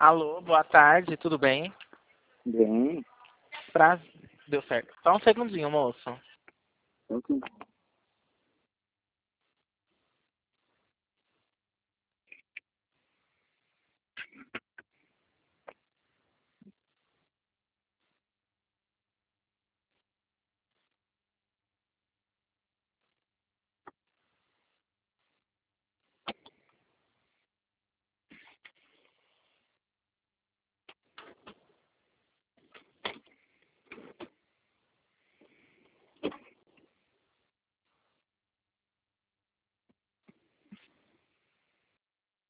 Alô, boa tarde, tudo bem? Bem, Pra... Deu certo. Só um segundinho, moço. ok.